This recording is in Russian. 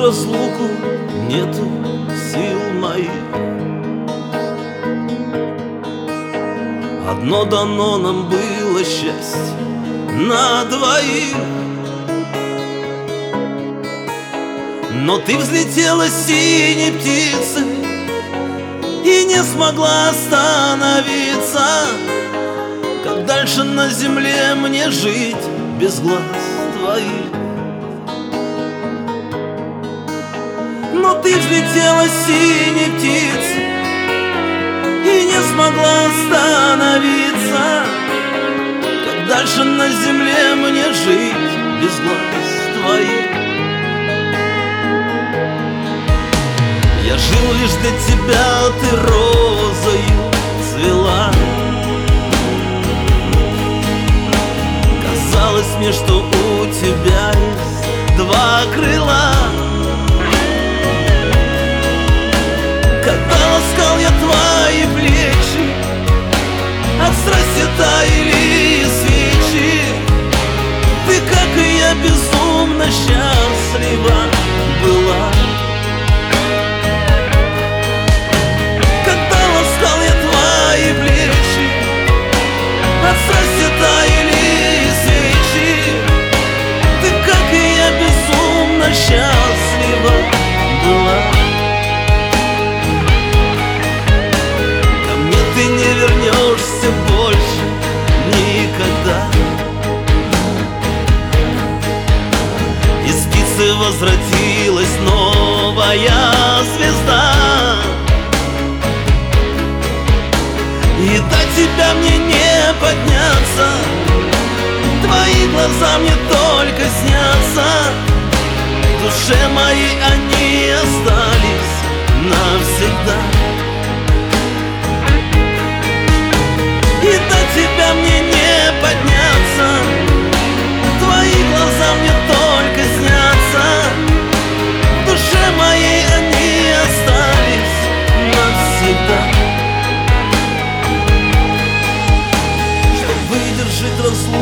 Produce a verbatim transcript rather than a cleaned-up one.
разлуку, нету сил моих. Одно дано нам было счастье на двоих, но ты взлетела синей птицей и не смогла остановиться. Как дальше на земле мне жить без глаз твоих? Но ты взлетела синей птицей и не смогла остановиться. Как дальше на земле мне жить без глаз твоих? Я жил лишь для тебя, ты розою цвела. Казалось мне, что у тебя есть два крыла. Когда ласкал я твои плечи, от страсти таяли свечи. Ты, как и я, безумно счастлива была. Когда ласкал я твои плечи, от страсти таяли свечи. Ты, как и я, безумно счастлива была. Ты не вернешься больше никогда. Из птицы возродилась новая звезда, и до тебя мне не подняться. Твои глаза мне только снятся. В душе моей они остались навсегда. И до тебя мне не подняться. Твои глаза мне только снятся. В душе моей они остались навсегда. Что выдержит разлуку,